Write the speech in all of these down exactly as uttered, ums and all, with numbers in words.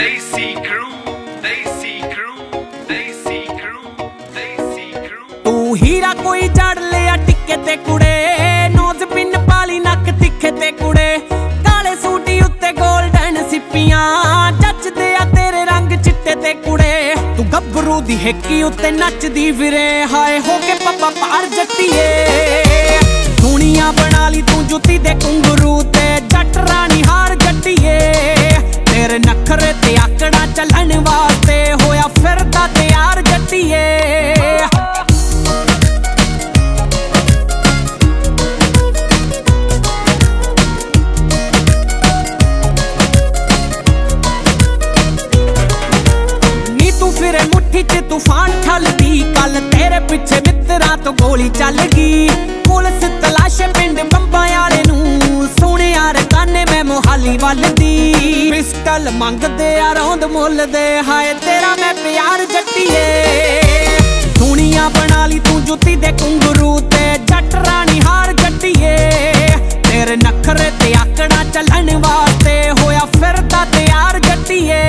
Desi crew, Desi crew, Desi crew, Desi crew। तू हीरा कोई चढ़ लिया टिक्के ते कुड़े, नोज पिन पाली नक तिखे ते कुड़े, काले सूटी उत्ते गोल्डन सिप्पियां, जचदे आ तेरे रंग चिट्टे ते कुड़े। तू गब्बरू दी हिक्की उत्ते नचदी फिरे, हाय हो के पप्पा पार जट्टीए। दुनिया बना ली तू जुत्ती दे घुंगरू ते, जट रानी हार जट्टीए। तेरे नखरे ते आकड़ा चलन वास्ते, होया फिरदा तैयार जट्टीए। नी तू फिरे मुट्ठी च तूफान ठलदी, कल तेरे पिछे मित्रा तो गोली चल गई। पुलिस तलाशे पिंड बंबा आले नू, सोने यार काने मैं मोहाली वल दी। पिस्टल मंगदे आ रौंद मुल दे, हाय तेरा मैं प्यार जट्टीए। दुनिया बना ली तू जुत्ती दे घुंगरू ते, जट रानी हार जट्टीए। तेरे नखरे ते आकड़ा चलन वास्ते, होया फिरदा तैयार जट्टीए।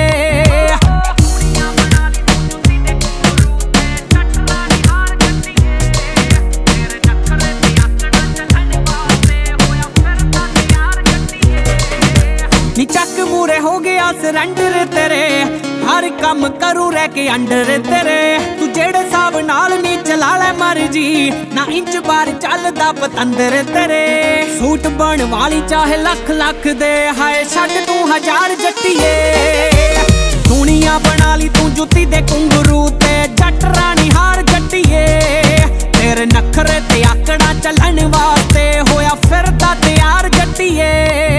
नी चक मूरे हो गया सरेंडर तेरे, हर काम करू रह के अंडर तेरे। तू जेड़े साब नाल नी चला ले मर्जी, ना इंच बार चलदा पतंदर तेरे। सूट बन वाली चाहे लख लख दे, हाय छड़ तू हजार जट्टीए। दुनिया बना ली तू जुत्ती दे घुंगरू ते, जट रानी हार जट्टीए। तेरे नखरे ते आकड़ा चलन वास्ते, होया फिरदा तैयार जट्टीए।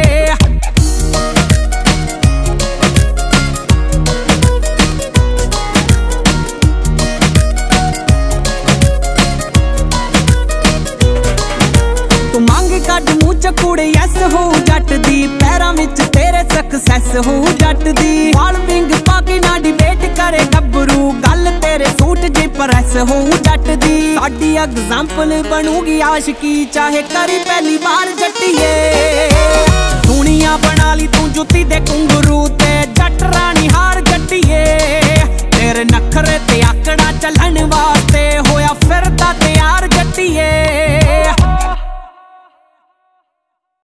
कड मूंह च कुड़े यस हो जट दी, पैरां विच तेरे सक्सैस हो जट दी। वाल विंग पाके ना डिबेट करे गब्बरू, गल तेरे सूट जे प्रैस हो जट दी। साडी एग्जाम्पल बनूगी आशिकी, चाहे करी पहली बार जट्टीए। दुनिया बना ली तू जुत्ती दे घुंगरू